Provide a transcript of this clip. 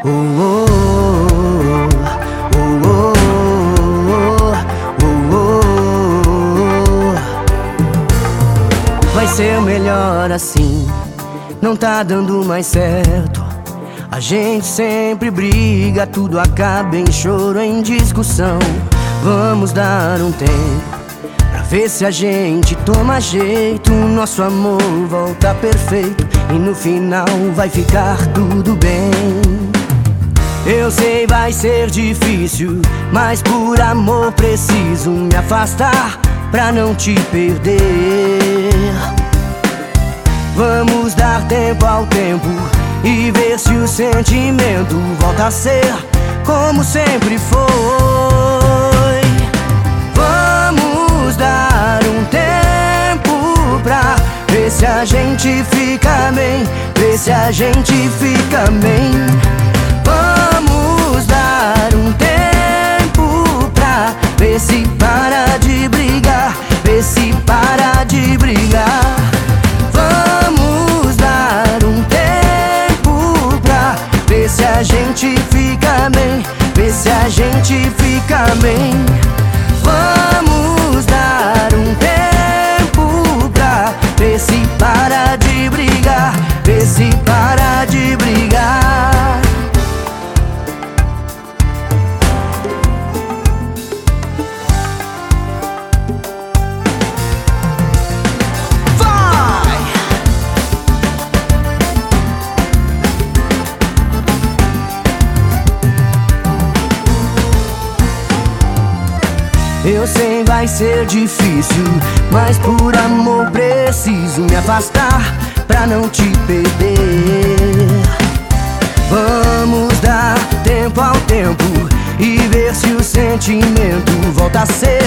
Oh, oh, oh, oh, oh, oh, oh. Vai ser melhor assim, não tá dando mais certo. A gente sempre briga, tudo acaba em choro, em discussão. Vamos dar um tempo pra ver se a gente toma jeito. Nosso amor volta perfeito e no final vai ficar tudo bem. Eu sei vai ser difícil, mas por amor preciso me afastar pra não te perder. Vamos dar tempo ao tempo e ver se o sentimento volta a ser como sempre foi. Vamos dar um tempo pra ver se a gente fica bem, ver se a gente fica bem. Vamos dar um tempo pra ver se para de brigar, ver se para de brigar. Vamos dar um tempo pra ver se a gente fica bem, ver se a gente fica bem. Vamos dar um tempo pra ver se para de brigar, ver se para de brigar. Eu sei vai ser difícil, mas por amor preciso me afastar pra não te perder. Vamos dar tempo ao tempo e ver se o sentimento volta a ser